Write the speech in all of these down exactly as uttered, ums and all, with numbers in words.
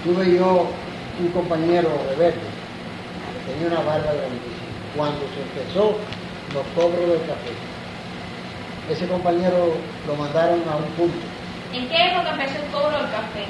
tuve yo un compañero rebelde que tenía una barba grandísima. Cuando se empezó los cobros del café, ese compañero lo mandaron a un punto. ¿En qué época empezó el cobro del café?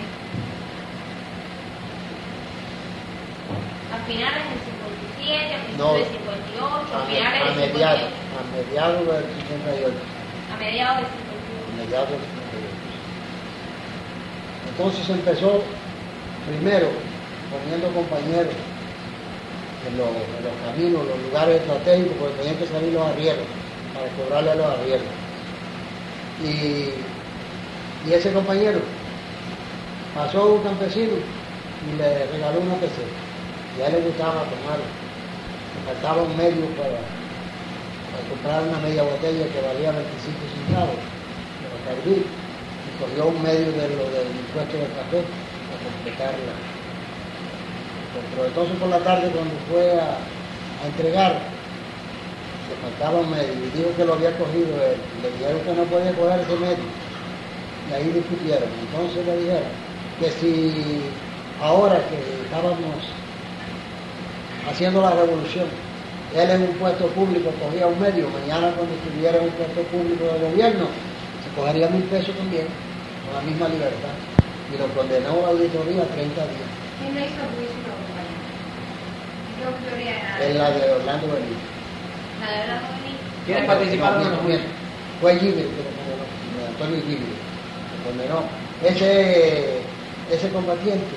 ¿A finales del cincuenta y siete, a principios No, del cincuenta y ocho, a a, finales a del mediados, cincuenta y ocho? a mediados del cincuenta y ocho. A mediados del cincuenta y ocho. A mediados del cincuenta y ocho. Entonces empezó primero poniendo compañeros en los, en los caminos, los lugares estratégicos, porque tenían que salir los arrieros para cobrarle a los arrieros. Y, y ese compañero pasó un campesino y le regaló una peseta. Y a él le gustaba tomar, le faltaba un medio para, para comprar una media botella que valía veinticinco centavos de Bacardí, y cogió un medio de lo del impuesto del café para completarla. Pero entonces por la tarde, cuando fue a, a entregar, le faltaba un medio y dijo que lo había cogido él. Le dijeron que no podía coger ese medio. Y ahí discutieron. Entonces le dijeron que si ahora que estábamos haciendo la revolución, él en un puesto público cogía un medio, mañana cuando estuviera en un puesto público de gobierno, se cogería mil pesos también, con la misma libertad. Y lo condenó a la auditoría a treinta días. ¿Quién le hizo juicio a la compañía? ¿Qué autoría era? Es la de Orlando Benítez. La de Orlando Benítez. ¿Quiénes participaron en No, el no, juicio? Fue Gibel que lo condenó, Antonio Gibel, lo condenó. Ese, ese combatiente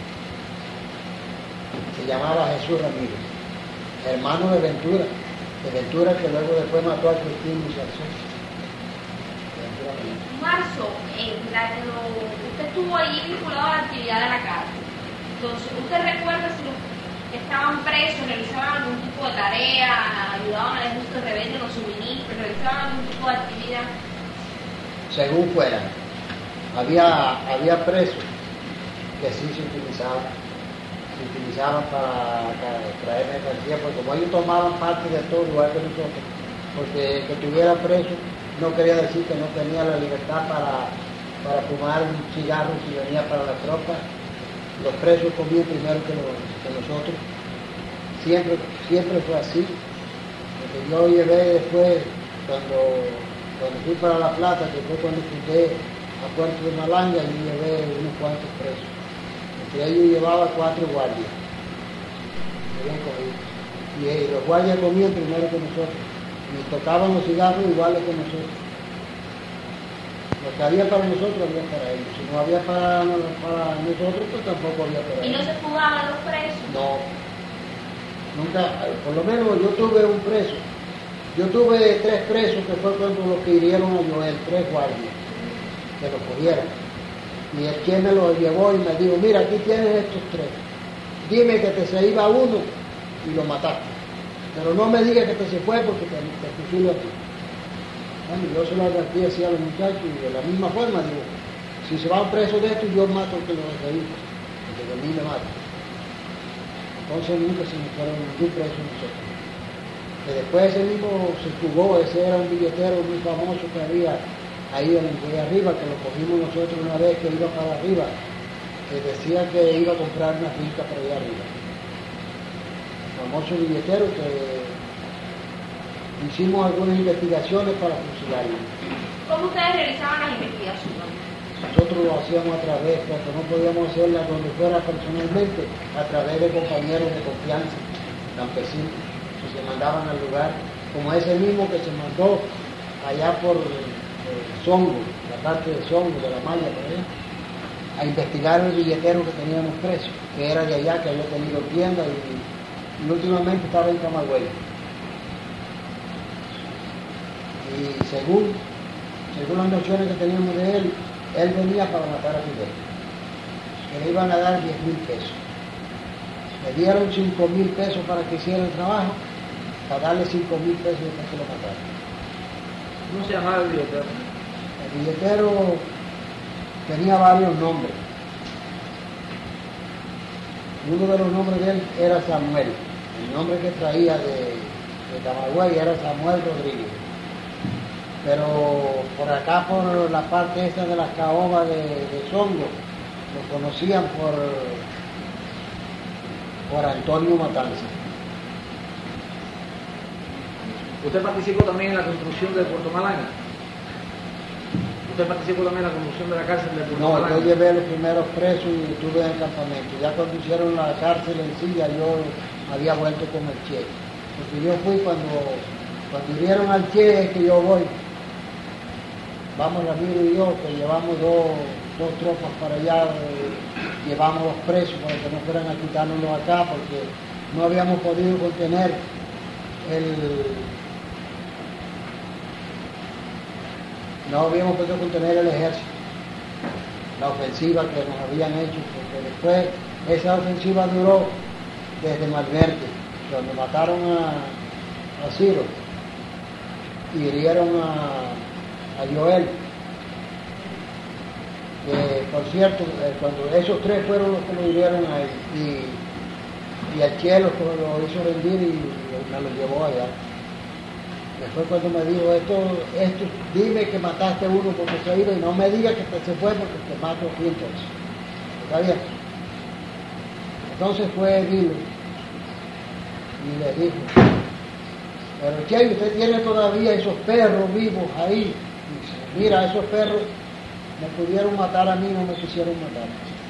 se llamaba Jesús Ramírez, hermano de Ventura, de Ventura que luego después mató a Cristina y Sarzón. Marzo, eh, la, lo, usted estuvo ahí vinculado a la actividad de la cárcel. Entonces, ¿usted recuerda si los que estaban presos realizaban algún tipo de tarea, ayudaban al ejército rebelde en los suministros, realizaban algún tipo de actividad? Según fuera, había, había presos que sí se utilizaban, se utilizaban para, para traer mercancía, porque como ellos tomaban parte de todo, igual que nosotros, porque el que estuviera preso no quería decir que no tenía la libertad para, para fumar un cigarro si venía para la tropa. Los presos comían primero que, los, que nosotros. Siempre, siempre fue así. Porque yo llevé después, cuando, cuando fui para La Plata, que fue cuando fundé a Puerto de Malanga, yo llevé unos cuantos presos. Entre ellos llevaba cuatro guardias. Y, y los guardias comían primero que nosotros. Y tocaban los cigarros iguales que nosotros. Lo que había para nosotros había para ellos. Si no había para, para nosotros, pues tampoco había para ¿Y no ellos. se fugaban los presos? No. Nunca, por lo menos yo tuve un preso. Yo tuve tres presos que fue cuando los que hirieron a Joel, tres guardias, que lo cogieron. Y el quien me lo llevó y me dijo, mira, aquí tienes estos tres. Dime que te se iba uno y lo mataste. Pero no me digas que te se fue porque te, te fusilo a ti. Bueno, yo se lo advertí así a los muchachos y de la misma forma digo, si se van presos de esto, yo mato al que lo dejé ir, porque de mí me mato. Entonces nunca se me fueron ningún preso nosotros. Que después ese mismo se fugó, ese era un billetero muy famoso que había ahí en de arriba, que lo cogimos nosotros una vez que iba para arriba, que decía que iba a comprar una finca para allá arriba. Famoso billetero que hicimos algunas investigaciones para fusilarlo. ¿Cómo ustedes realizaban las investigaciones? Nosotros lo hacíamos a través, porque no podíamos hacerlas donde fuera personalmente, a través de compañeros de confianza, campesinos, que se mandaban al lugar, como ese mismo que se mandó allá por eh, Songo, la parte de Songo, de la malla por allá, a investigar el billetero que teníamos preso, que era de allá, que había tenido tienda y y últimamente estaba en Camagüey. Y según, según las nociones que teníamos de él, él venía para matar a Fidel. Que le iban a dar diez mil pesos. Le dieron cinco mil pesos para que hiciera el trabajo, para darle cinco mil pesos para que lo matara. ¿Cómo se llamaba el billetero? El billetero tenía varios nombres. Uno de los nombres de él era Samuel. El nombre que traía de, de Camagüey era Samuel Rodríguez. Pero por acá, por la parte esta de las caobas de, de Songo, lo conocían por, por Antonio Matanza. ¿Usted participó también en la construcción de Puerto Malanga? ¿Usted participó también en la construcción de la cárcel de Puerto No, Malanga? yo llevé los primeros presos y estuve en el campamento. Ya cuando hicieron la cárcel en sí, ya yo había vuelto con el Che. Porque yo fui cuando, cuando hirieron al Che, es que yo voy. Vamos Ramiro y yo, que llevamos dos, dos tropas para allá, eh, llevamos los presos para que no fueran a quitárnoslos acá, porque no habíamos podido contener el... No habíamos podido contener el ejército, la ofensiva que nos habían hecho, porque después esa ofensiva duró desde Malverde, donde mataron a, a Ciro y hirieron a, a Joel. Eh, por cierto, eh, cuando esos tres fueron los que lo hirieron a él, y, y al Che lo, lo hizo rendir y, y me lo llevó allá. Después cuando me dijo, esto, esto, dime que mataste a uno porque se ha ido y no me digas que te, se fue porque te mato aquí entonces. ¿Está bien? Entonces fue Dilo y le dijo, pero Che, usted tiene todavía esos perros vivos ahí. Dice, mira, esos perros me pudieron matar a mí, no me quisieron matar.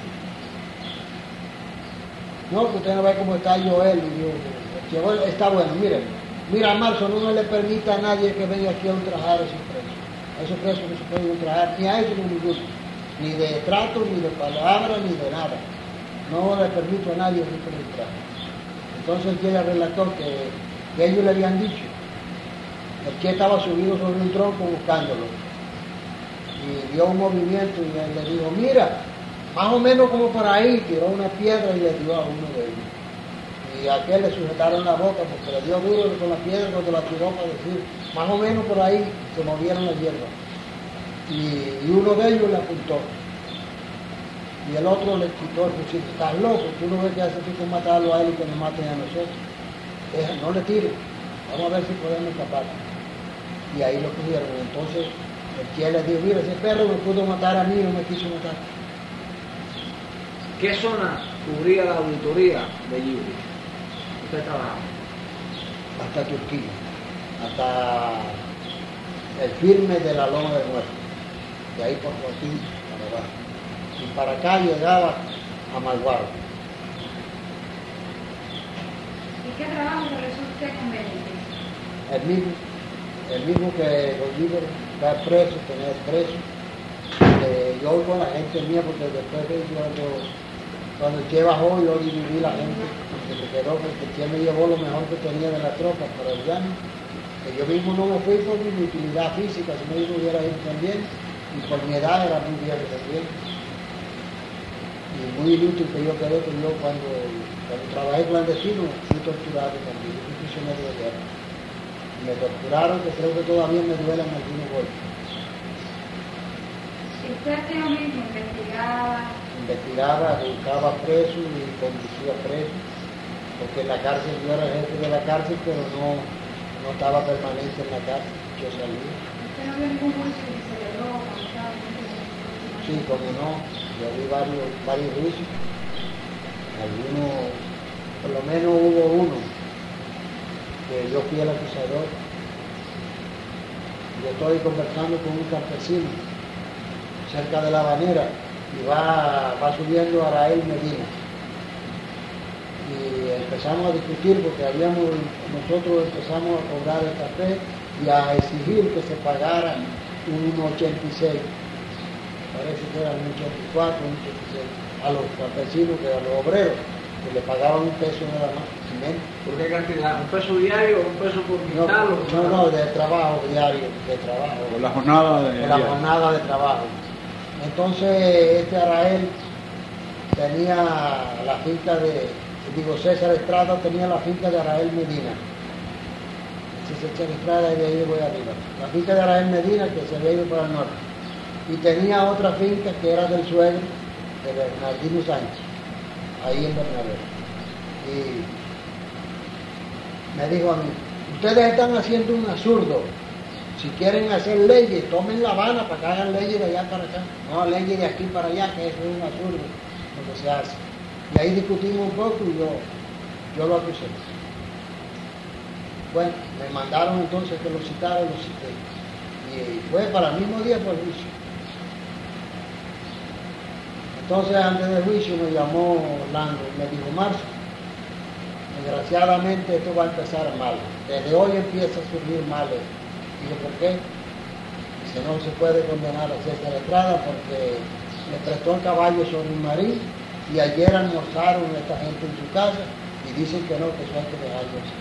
No, que usted no ve cómo está Joel. Y yo, Joel está bueno, miren. Mira, Marzo, no le permite a nadie que venga aquí a ultrajar a esos presos. A esos presos no se pueden ultrajar, ni a ellos ni a ninguno. Ni de trato, ni de palabra, ni de nada. No le permito a nadie que se ultraje. Entonces el Che le relató que, que ellos le habían dicho. El Che estaba subido sobre un tronco buscándolo. Y dio un movimiento y él le dijo, mira, más o menos como por ahí, tiró una piedra y le dio a uno de ellos. Y a aquel le sujetaron la boca porque le dio duro con la piedra cuando la tiró para decir, más o menos por ahí se movieron las hierbas. Y, y uno de ellos le apuntó. Y el otro le quitó el fusil. Estás loco, tú no ves que hace tipo matarlo a él y que nos maten a nosotros. Deja, no le tiren, vamos a ver si podemos escapar. Y ahí lo cogieron. Entonces el Che le dijo, mira, ese perro me pudo matar a mí, no me quiso matar. ¿Qué zona cubría la auditoría de Lliuri? Usted trabajaba. Hasta Turquía, hasta el firme de la Loma del Muerto, de ahí por Joaquín para abajo. Y para acá llegaba a Malguaro. ¿Y qué trabajo realizó usted con Benítez? El mismo, el mismo que los libros, estar preso, tener preso. Eh, yo con la gente mía, porque después de cuando, cuando el Che bajó, yo dividí la gente, que se quedó, porque el Che me llevó lo mejor que tenía de la tropa para el llano. Que yo mismo no me fui por mi utilidad física, si no yo hubiera ido también, y por mi edad era muy viejo también. Y muy inútil que yo quedé, que yo cuando, cuando trabajé clandestino fui torturado también, yo fui prisionero de guerra. Y me torturaron, que creo que todavía me duelen algunos golpes. Si usted lo mismo investigaba, Investigaba, buscaba presos y conducía presos, porque en la cárcel yo era jefe de la cárcel, pero no, no estaba permanente en la cárcel, yo salía. ¿usted no vio ningún juicio que se celebró cuando estaba en el Sí, como no, yo vi varios, varios juicios, algunos, por lo menos hubo uno, que yo fui el acusador. Yo estoy conversando con un campesino cerca de La Habanera y va, va subiendo Arael Medina. Y empezamos a discutir porque habíamos, nosotros empezamos a cobrar el café y a exigir que se pagara un uno ochenta y seis. Parece que era un ochenta y cuatro, un ochenta y seis. A los campesinos, que a los obreros, que le pagaban un peso nada más. ¿Por qué cantidad? ¿Un peso diario o un peso por No, quintal? no, no, de trabajo diario, de trabajo. Por la jornada de... Por la jornada de trabajo. Entonces, este Arael tenía la finca de, digo, César Estrada tenía la finca de Arael Medina. César Estrada y de ahí voy arriba. La finca de Arael Medina, que se había ido para el norte. Y tenía otra finca que era del suegro de Bernardino Sánchez, ahí en Bernabé. Y me dijo a mí, ustedes están haciendo un absurdo. Si quieren hacer leyes, tomen La Habana para que hagan leyes de allá para acá. No leyes de aquí para allá, que eso es un absurdo lo que se hace. Y ahí discutimos un poco y yo, yo lo acusé. Bueno, me mandaron entonces que lo citara y lo cité. Y fue para el mismo día por el juicio. Entonces, antes del juicio me llamó Orlando y me dijo, Marcio, desgraciadamente esto va a empezar mal. Desde hoy empieza a surgir mal. Digo, ¿por qué? Dice, no se puede condenar a César Estrada porque le prestó el caballo sobre un marín y ayer almorzaron a esta gente en su casa y dicen que no, que eso hay que dejarlo así.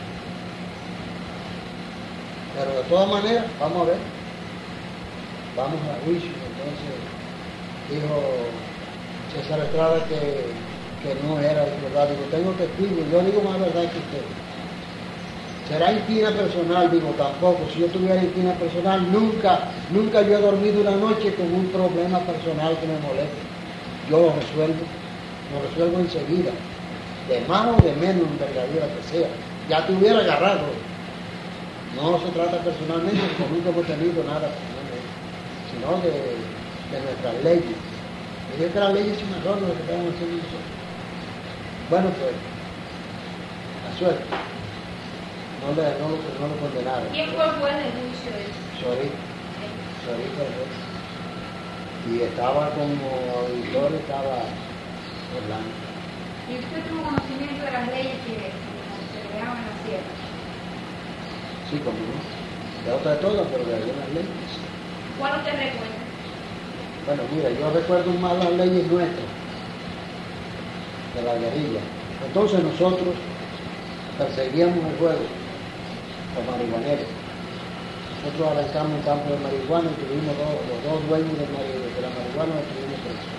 Pero de todas maneras, vamos a ver. Vamos a juicio. Entonces dijo César Estrada que, que no era verdad. Digo, tengo testigos. Yo digo más verdad que usted. ¿Será inquina personal? Digo, tampoco. Si yo tuviera inquina personal, nunca, nunca yo he dormido una noche con un problema personal que me moleste. Yo lo resuelvo, lo resuelvo enseguida. De más o de menos envergadura que sea. Ya te hubiera agarrado. No se trata personalmente, porque nunca hemos tenido nada personalmente, sino de, de nuestras leyes. Y es que las leyes son errores lo que estamos haciendo nosotros. Bueno, pues, la suerte. No, le, no, lo, no lo condenaron. ¿Quién fue el juez del juicio de eso? Sorí. Sorí fue el juez. Y estaba como auditor, estaba Orlando. ¿Y usted tuvo conocimiento de las leyes que se creaban en la sierra? Sí, como no. De otra de todas, pero de algunas leyes. ¿Cuál usted recuerda? Bueno, mira, yo recuerdo más las leyes nuestras, de la guerrilla. Entonces nosotros perseguíamos el juego, los marihuaneros. Nosotros arrancamos un campo de marihuana y tuvimos dos, los dos dueños de, de la marihuana, los tuvimos presos.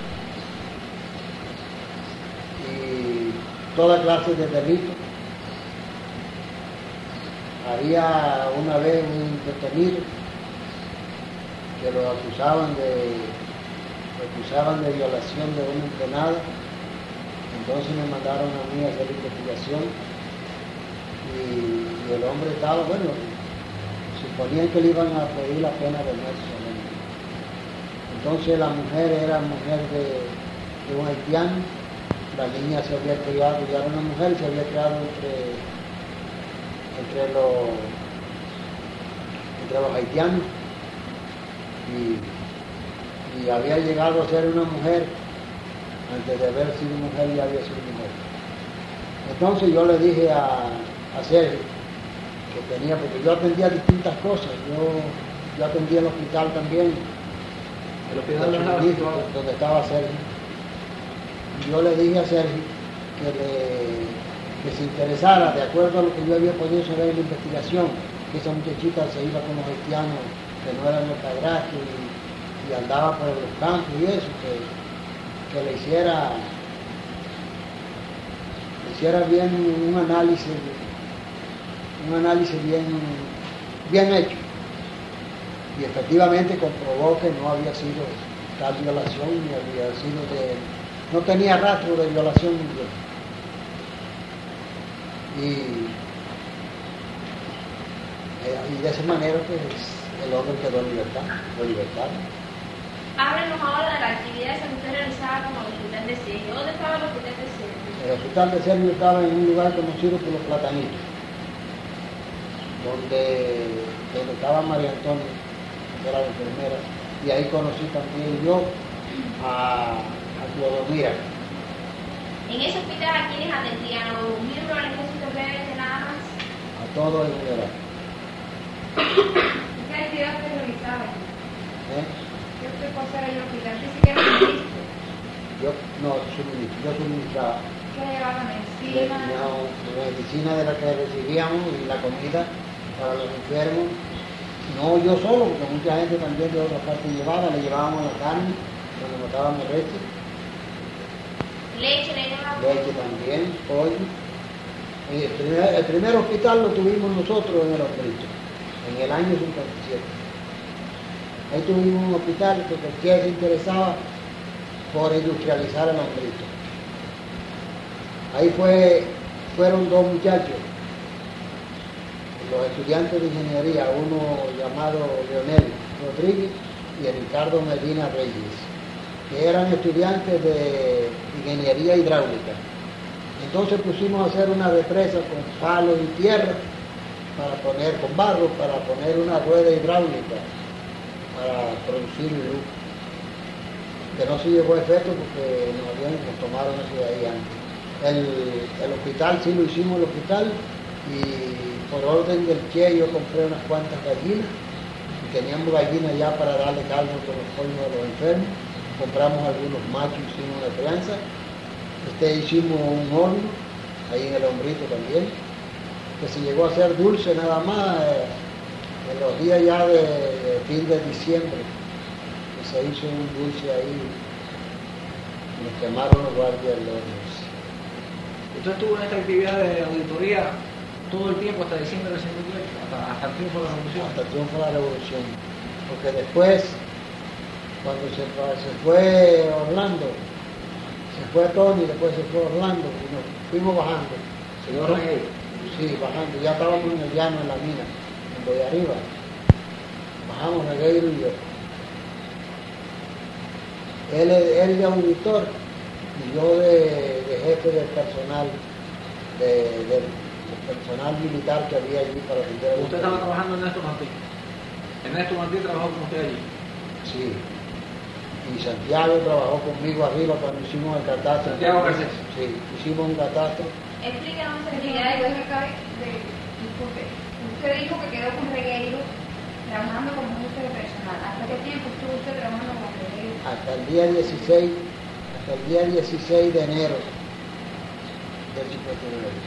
Y toda clase de delitos. Había una vez un detenido que lo acusaban de, lo acusaban de violación de una entrenada. Entonces me mandaron a mí a hacer investigación y, y el hombre estaba, bueno, suponían que le iban a pedir la pena de muerte. Entonces la mujer era mujer de, de un haitiano, la niña se había criado, ya era una mujer, se había criado entre, entre, los, entre los haitianos y, y había llegado a ser una mujer. Antes de haber sido mujer ya había sido mujer. Entonces yo le dije a, a Sergio que tenía, porque yo atendía distintas cosas, yo, yo atendía el hospital también, El hospital de la donde, donde estaba Sergio. Y yo le dije a Sergio que, le, que se interesara, de acuerdo a lo que yo había podido saber en la investigación, que esa muchachita se iba con los haitianos que no eran los padrastros y, y andaba por los campos y eso, que que le hiciera, le hiciera bien un análisis, un análisis bien, bien hecho. Y efectivamente comprobó que no había sido tal violación, ni había sido de, no tenía rastro de violación ninguna. Y, y de esa manera pues el hombre quedó en libertad, fue libertad. Háblenos ahora de la actividad que usted realizaba como el hospital de Sergio. ¿Dónde estaba el hospital de Sergio? El hospital de Sergio estaba en un lugar conocido por los Platanitos, donde, donde estaba María Antonia, que era la enfermera, y ahí conocí también yo a, a Clodomira. En ese hospital, ¿a quiénes atendían? ¿A los miembros del ejército rebelde nada más? A todo el general. ¿Qué actividad usted realizaba? ¿Eh? ¿Qué usted pasaba en el hospital? ¿Qué siquiera ministro? Yo no suministro, yo suministraba ¿Qué llevaba de, medicina? no, de medicina de la que recibíamos y la comida para los enfermos. No yo solo, porque mucha gente también de otra parte llevaba, le llevábamos la carne cuando matábamos leche, Leche, le llevaban. leche también, pollo. Y el, primer, el primer hospital lo tuvimos nosotros en el Hombrito, en el año cincuenta y siete. Ahí tuvimos un hospital que cualquiera se interesaba por industrializar el Hombrito. Ahí fue, fueron dos muchachos, los estudiantes de ingeniería, uno llamado Leonel Rodríguez y Ricardo Medina Reyes, que eran estudiantes de ingeniería hidráulica. Entonces pusimos a hacer una represa con palos y tierra para poner, con barro, para poner una rueda hidráulica para producir luz, que no se llevó a efecto porque nos, habían, nos tomaron eso de ahí antes. El, el hospital sí lo hicimos, el hospital, y por orden del Che yo compré unas cuantas gallinas, y teníamos gallinas ya para darle caldo con los pollos a los enfermos. Compramos algunos machos, hicimos una crianza. Este, hicimos un horno ahí en el Hombrito también, que se llegó a hacer dulce nada más eh, en los días ya de, de fin de diciembre, que se hizo un dulce ahí, y nos quemaron los guardias del horno. ¿Usted estuvo en esta actividad de auditoría todo el tiempo hasta diciembre del sesenta y ocho, hasta, hasta el triunfo de la revolución? Hasta el triunfo de la revolución, porque después, cuando se, se fue Orlando, se fue Tony, después se fue Orlando, y nos fuimos bajando. ¿Señor Regueiro? Sí, bajando, ya estábamos en el llano, en la mina, en Boya Arriba. Bajamos Regueiro y yo. Él, él de auditor y yo de, de jefe del personal, de, de, del personal militar que había allí para atender. ¿Usted estaba trabajando en Ernesto Martín? Ernesto Martín trabajó con usted allí. Sí. Y Santiago trabajó conmigo arriba cuando hicimos el catastro. Santiago Garcés. Sí, hicimos un catastro. Explícanos esa Señora, actividad. yo me acabé de, disculpe, usted dijo que quedó con Regueiro trabajando como jefe de personal. ¿Hasta qué tiempo estuvo usted trabajando con Regueiro? Hasta el día dieciséis, hasta el día dieciséis de enero del cincuenta y nueve.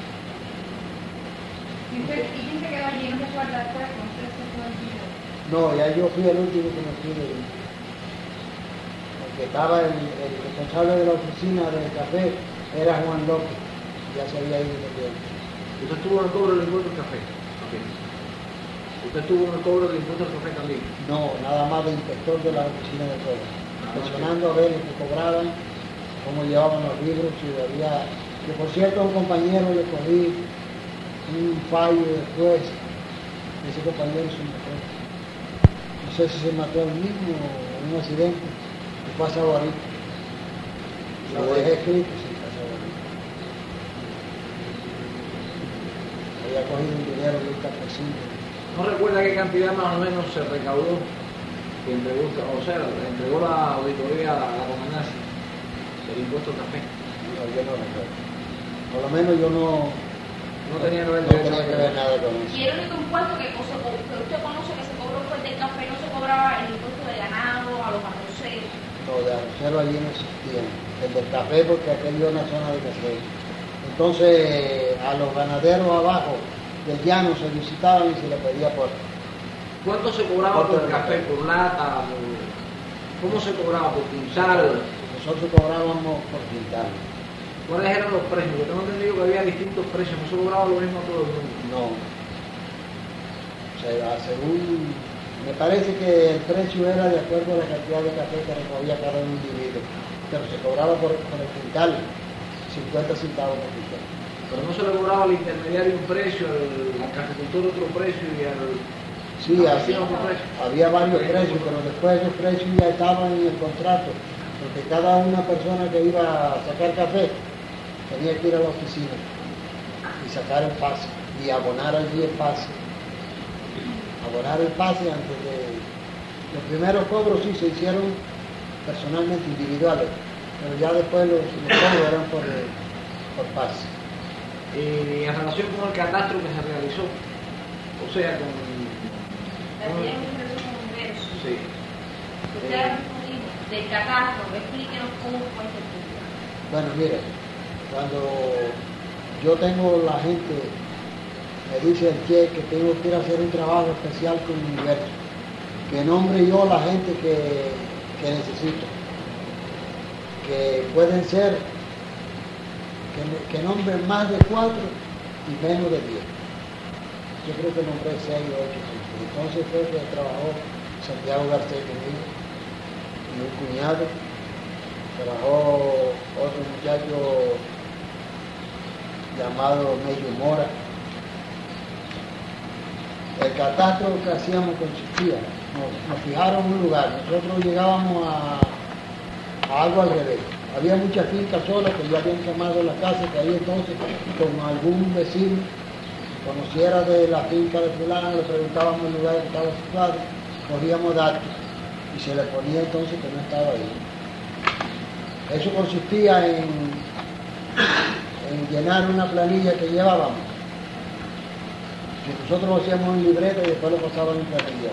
¿Y usted, y quién se quedó allí? ¿No se fue a la escuela con usted se fue allí? No, ya yo fui el último que me fui de ahí. Que estaba el, el responsable de la oficina del café, era Juan López, ya se había ido también. ¿Usted estuvo en el cobro del impuesto al café? Okay. ¿Usted estuvo en el cobro del impuesto al café también? No, nada más de inspector de la oficina de cobro, inspeccionando a ver lo que cobraban, cómo llevaban los libros, si había... Que por cierto a un compañero le cogí un fallo después, ese compañero se mató. No sé si se mató él mismo o en un accidente. Fue a Saguarito. Lo dejé escrito, sí, fue a Saguarito. Había cogido un dinero de un campesino. ¿No recuerda qué cantidad más o menos se recaudó que entregó, o sea, entregó la auditoría a la comandancia del impuesto al café? No, yo no recuerdo. Por lo menos yo no, No tenía que ver, no tenía que ver nada con eso. Y el único impuesto que, que usted conoce que se cobró fue el del café, no se cobraba el impuesto de ganado, a los arroceros. No, de arrocero allí no existía. El del café, porque aquello es una zona de café. Entonces, a los ganaderos abajo del llano se visitaban y se les pedía por... ¿Cuánto se cobraba ¿Cuánto por de café, café? por lata? por- ¿Cómo se cobraba? ¿Por quintal? Nosotros cobrábamos por quintal. ¿Cuáles eran los precios? Yo tengo entendido que había distintos precios, no se cobraba lo mismo a todo el mundo. No. O sea, según... Me parece que el precio era de acuerdo a la cantidad de café que recogía cada un individuo. Pero se cobraba por, por el quintal, cincuenta centavos por quintal. Pero no se le cobraba al intermediario un precio, al, al caficultor otro precio y al... Sí, al había, vecino otro precio. había varios precios, pero después esos precios ya estaban en el contrato. Porque cada una persona que iba a sacar café tenía que ir a la oficina y sacar el pase y abonar allí el pase. Abonar el pase antes de... Los primeros cobros sí se hicieron personalmente individuales, pero ya después los, los cobros eran por, por pase. Y en relación con el catastro que se realizó, o sea, con... La tienen un proceso con ingreso. Sí. Usted ha respondido del catastro, explíquenos cómo fue este estudio. Bueno, mire, cuando yo tengo la gente, me dice el Che que tengo que ir a hacer un trabajo especial con el universo, que nombre yo la gente que, que necesito, que pueden ser, que, que nombren más de cuatro y menos de diez. Yo creo que nombré seis o ocho. Entonces fue que trabajó Santiago Garcés conmigo y un cuñado. Trabajó otro muchacho llamado Mello Mora. El catastro que hacíamos consistía, nos, nos fijaron un lugar, nosotros llegábamos a, a algo al revés. Había muchas fincas solas que ya habían quemado las casas, que ahí entonces con algún vecino conociera de la finca de fulano, le preguntábamos el lugar que estaba situado, cogíamos datos y se le ponía entonces que no estaba ahí. Eso consistía en, en llenar una planilla que llevábamos. Que nosotros hacíamos en libreta y después lo pasaban en planilla.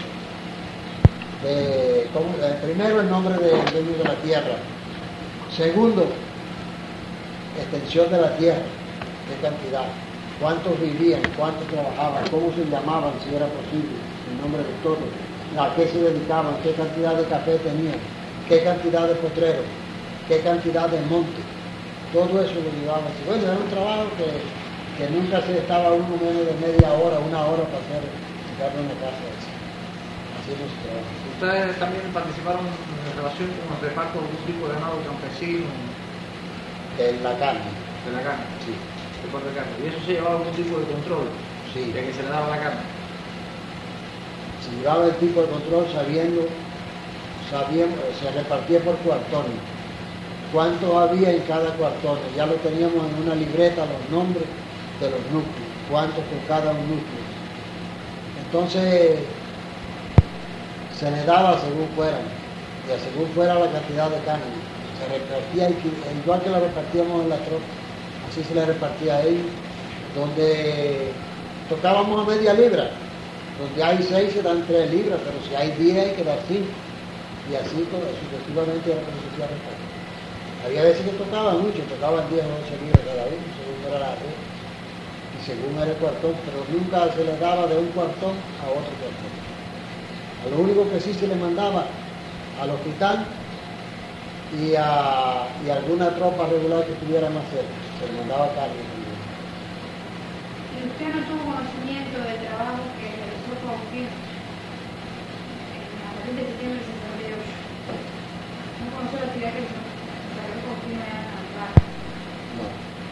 De, como, eh, primero el nombre del dueño de la tierra. Segundo, extensión de la tierra, qué cantidad, cuántos vivían, cuántos trabajaban, cómo se llamaban, si era posible, el nombre de todos, a qué se dedicaban, qué cantidad de café tenían, qué cantidad de potreros, qué cantidad de monte. Todo eso lo llevaba así. Bueno, era un trabajo que, que nunca se estaba uno menos de media hora, una hora para hacer, sacar una casa así. Haciendo su trabajo. ¿Ustedes también participaron en relación con los repartos de algún tipo de ganado campesino? De la carne. De la carne. Sí. De corte de carne. ¿Y eso se llevaba algún tipo de control? Sí. De que se le daba la carne. Se llevaba el tipo de control sabiendo, sabiendo, se repartía por cuartones. ¿Cuántos había en cada cuartón? Ya lo teníamos en una libreta, los nombres de los núcleos. ¿Cuántos por cada un núcleo? Entonces, se le daba según fueran, y según fuera la cantidad de carne. Se repartía, igual que la repartíamos en la tropa, así se le repartía a ellos, donde tocábamos a media libra, donde hay seis se dan tres libras, pero si hay diez hay que dar cinco, y así sucesivamente era como se hacía repartir. Había veces que tocaban mucho, tocaban diez o once libras cada uno, según era la red, y según era el cuartón, pero nunca se le daba de un cuartón a otro cuartón. A lo único que sí se le mandaba al hospital y a, y a alguna tropa regular que estuviera más cerca, se le mandaba carne también. ¿Y usted no tuvo conocimiento del trabajo que realizó Faustino en la rebelión de septiembre del sesenta y ocho? ¿No conoció la actividad que hizo? Faustino allá en Amparo. No.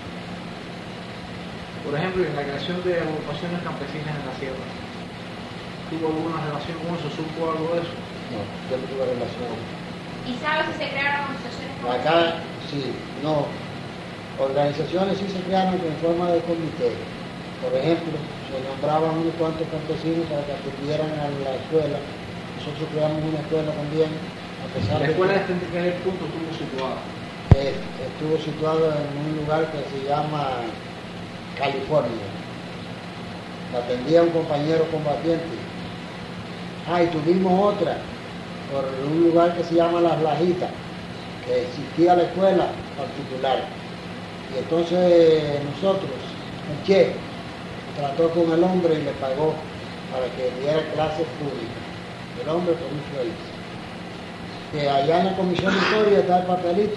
Por ejemplo, en la creación de agrupaciones campesinas en la sierra, ¿tuvo alguna relación con eso? ¿Supo algo de eso? No, yo no tuve relación. ¿Y sabe si se crearon organizaciones como Acá, sí, no. Organizaciones sí se crearon en forma de comité. Por ejemplo, se nombraban unos cuantos campesinos para que atendieran a la escuela. Nosotros creamos una escuela también, a pesar ¿La de escuela que de este punto estuvo situada? eh, estuvo situado en un lugar que se llama California. La atendía un compañero combatiente. Ah, y tuvimos otra por un lugar que se llama Las Lajitas, que existía la escuela particular. Y entonces nosotros, el Che, trató con el hombre y le pagó para que diera clases públicas. El hombre por un sueldo. Que allá en la comisión de historia está el papelito,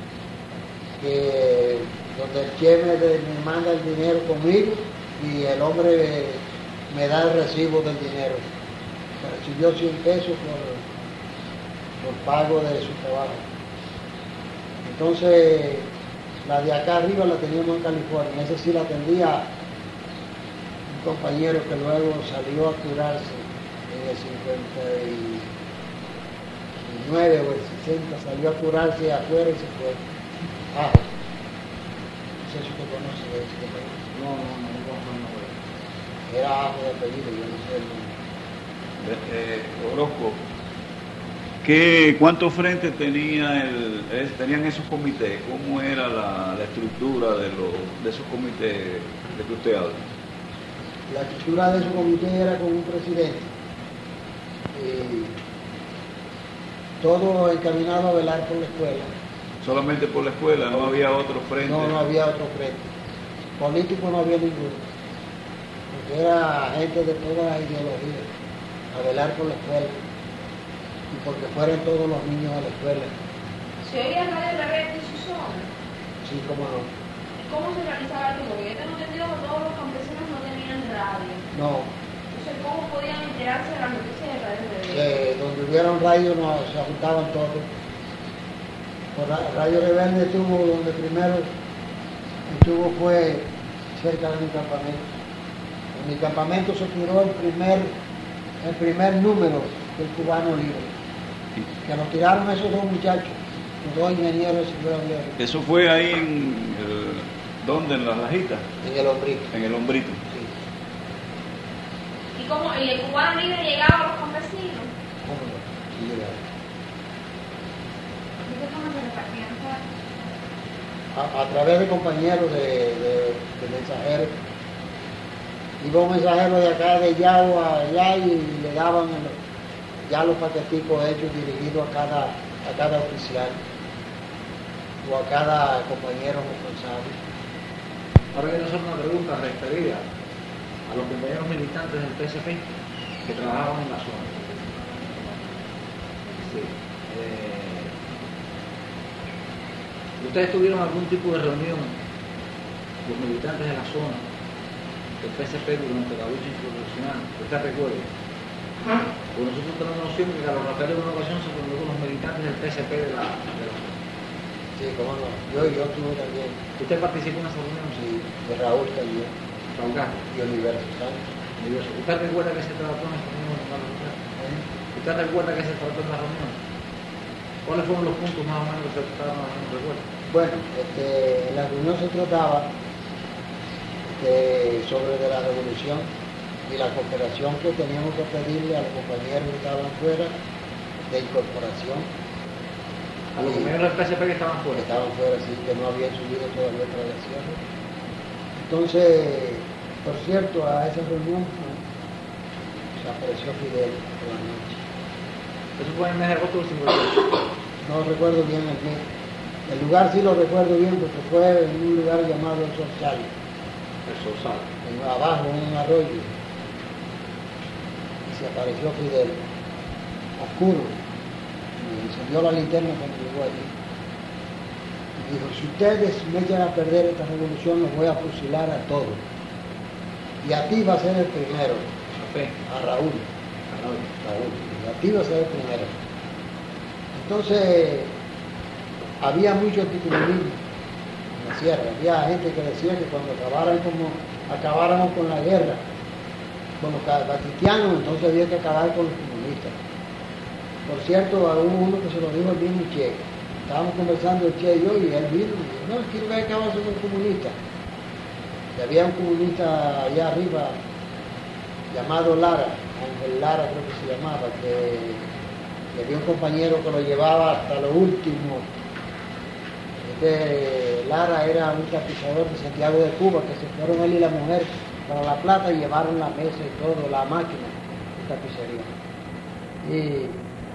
que donde el Che me, me manda el dinero conmigo y el hombre me, me da el recibo del dinero. Recibió cien pesos por, por pago de su trabajo. Entonces, la de acá arriba la teníamos en California, esa sí la atendía un compañero que luego salió a curarse en el cincuenta y nueve o el sesenta, salió a curarse afuera y se fue. Ah, no sé si te conoces de ese país. No, no, no, no conozco el nombre. Era Ajo de apellido, yo no sé el nombre. Eh, Orozco, ¿qué, ¿cuántos frentes tenía el, es, tenían esos comités? ¿Cómo era la, la estructura de, los, de esos comités de que usted habla? La estructura de su comité era con un presidente. Y todo encaminado a velar por la escuela. Solamente por la escuela, no había otro frente. No, no había otro frente. Político no había ninguno. Porque era gente de todas las ideologías. A velar por la escuela y porque fueran todos los niños a la escuela. ¿Se oía Radio Rebelde en su zona? Sí, cómo no. ¿Cómo se realizaba el rumbo? Yo tengo entendido que todos los campesinos no tenían radio. No, Entonces, ¿cómo podían enterarse de las noticias de Radio Rebelde? eh, donde hubiera un radio no, se juntaban todos. Por ra- Radio Rebelde estuvo donde primero estuvo fue cerca de un campamento, en En mi campamento se tiró el primer, el primer número del Cubano Libre, que lo tiraron esos dos muchachos, los dos ingenieros de seguridad vial, Eso fue ahí en el, ¿dónde? En las lajitas, en el hombrito. en el hombrito. Sí. ¿Y cómo y el cubano libre llegaba a los campesinos? ¿Cómo no? Sí, llegaron. ¿De qué forma se repartían? A, a través de compañeros de, de, de mensajeros. Iba un mensajero de acá, de Yao a allá, y le daban el, ya los paqueticos hechos dirigidos a cada, a cada oficial o a cada compañero responsable. Ahora quiero hacer una pregunta referida a los compañeros militantes del P S P que trabajaban en la zona. Sí. Eh, ¿Ustedes tuvieron algún tipo de reunión, los militantes de la zona, del P S P durante la lucha institucional? ¿Usted recuerda? Pues nosotros tenemos noción que Carlos Rafael en una ocasión se reunió con los militantes del P S P de la, de la zona. Sí, cómo no. Yo, yo tuve también. ¿Usted participó en esa reunión? Sí, de Raúl también. Raúl Castro. Y Oliver Susana. ¿Usted recuerda que se trató en esa reunión? ¿Usted recuerda que se trató en la reunión? ¿Cuáles fueron los puntos más o menos que se trataron en la reunión? ¿Recuerda? Bueno, este, en la reunión se trataba de, sobre de la revolución y la cooperación que teníamos que pedirle a los compañeros que estaban fuera de incorporación. A los compañeros del P S P que estaban Que fuera. estaban fuera, sí, que no habían subido todavía para la sierra. Entonces, por cierto, a esa reunión ¿no? se apareció Fidel por la noche. Eso fue en el mes de agosto del cincuenta y ocho. No recuerdo bien el mes. El lugar sí lo recuerdo bien porque fue en un lugar llamado El Sorsal, El Sorsal. en abajo, en un arroyo. Y se apareció Fidel, oscuro. Y encendió la linterna cuando llegó allí. Y dijo, si ustedes me echan a perder esta revolución, los voy a fusilar a todos. Y a ti va a ser el primero, A fe. a Raúl. A Raúl. Raúl. Y a ti va a ser el primero. Entonces, había mucho anticomunismo en la sierra. Había gente que decía que cuando acabaran como, acabáramos con la guerra, con los batistianos, entonces había que acabar con los comunistas. Por cierto, hubo uno que se lo dijo el mismo Che. Estábamos conversando el Che y yo, y él vino y dijo, no, es que no hay que acabarse con los comunistas. Y había un comunista allá arriba llamado Lara, Ángel Lara creo que se llamaba, que, que había un compañero que lo llevaba hasta lo último. Este Lara era un tapizador de Santiago de Cuba, que se fueron él y la mujer para La Plata y llevaron la mesa y todo, la máquina de tapicería. Y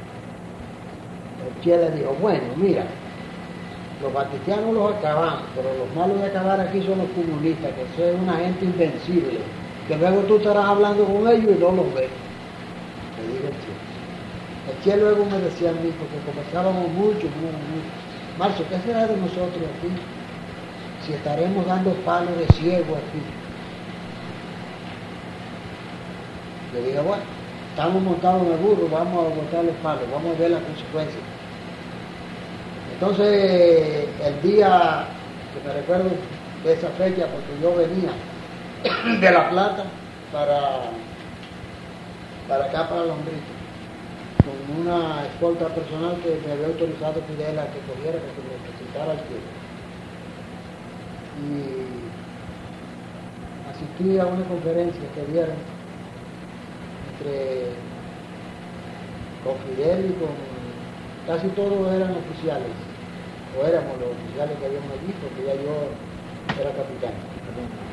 el Che le dijo, bueno, mira, los batistianos los acabamos, pero los malos de acabar aquí son los comunistas, que son una gente invencible, que luego tú estarás hablando con ellos y no los ves. Le digo el Che. El Che luego me decía a mí, porque conversábamos mucho, mucho, mucho. Marcio, ¿qué será de nosotros aquí? Si estaremos dando palos de ciego aquí. Le dije, bueno, estamos montados en el burro, vamos a botar los palos, vamos a ver las consecuencias. Entonces, el día que me recuerdo de esa fecha, porque yo venía de La Plata para, para acá, para Lombrito, con una escolta personal que me había autorizado Fidel a que cogiera, que me presentara al club. Y asistí a una conferencia que dieron entre con Fidel y con casi todos eran oficiales, o éramos los oficiales que habíamos allí, porque ya yo era capitán.